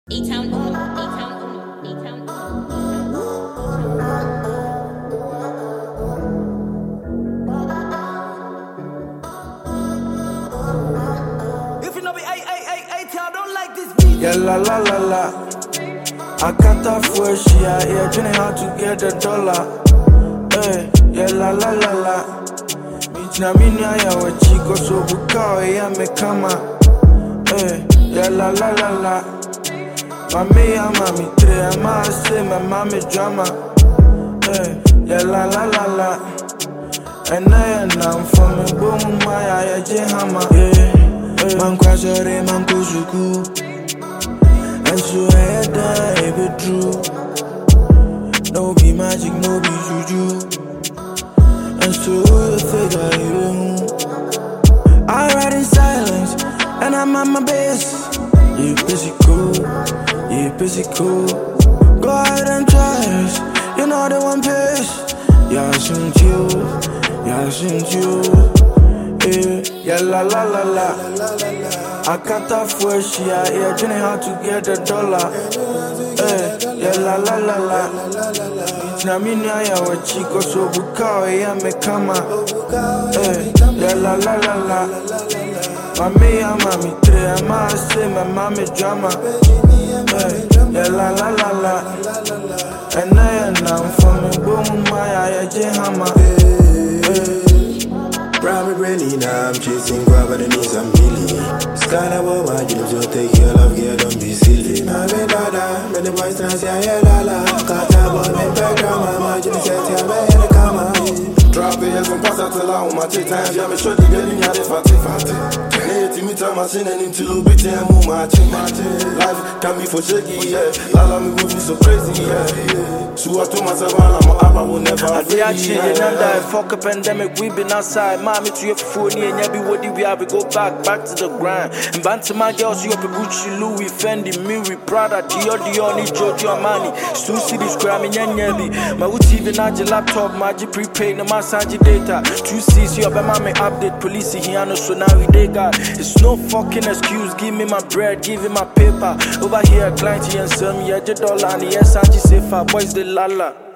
A-Town, A-Town, A-Town. If you know me, A-Town, don't like this beat. Yeah, la la la la. I can't afford shit, yeah, training how to get the dollar. Hey, yeah, la la la la. Na mini ya wa chico so bukao ya me kama. Hey, yeah, la la la la. Mami ya mami tre, ama say my mami drama. Hey, yeah, la la la la. And I am from a boom, my eye, Jehama. Yeah, man, kwasore, man, kuzuku. And so I die, be true. No be magic, no be juju. And so you figure you. I ride in silence, and I'm at my best. You physical, you physical. Go ahead and try it. You know the one pace. Yeah, since you, yeah, since you. Yeah, la la la la. I can't afford shit, yeah, training how to get the dollar. Yeah, la la la la. Na mini ya wa chico so bukao ya me kama. Yeah, la la la la. Mami ya mami tre, ama say my mami drama. Yeah, la la la la. And I am from a boom, my eye, Jehama. Private really now I'm chasing grab but the knees I'm really. Sky above my dreams, you'll take your love, girl, don't be silly. My baby dada, but the boys dance, yeah, la la. Got that boy, make background, my margin is set, yeah, man, in the camera. Drop it, yes, I'm pass out to la, my tea times, yeah, me sure to get in, yeah, they fatty. Need me time, I seen and into little bit, and move my team. Life can be for shaky, yeah. La me move me so crazy, yeah. So I told myself, I'm I will never. I reaction, you know that fuck a pandemic, we been outside. Mommy to your phone, and yeah, be what we have, we go back to the grind. And band to my girls, you up a Gucci, Louis, Fendi, Miri, Prada, Dior, Giorgio Armani, Stu City, Scram, and Yanyabi. My TV, not your laptop, my prepaid, no massage data. 2 C's, you up a mommy update, police, here, no, so now we they got. It's no fucking excuse, give me my bread, give me my paper. Over here, client, and some, yeah, $1, and yes, I just say, boys, the lala.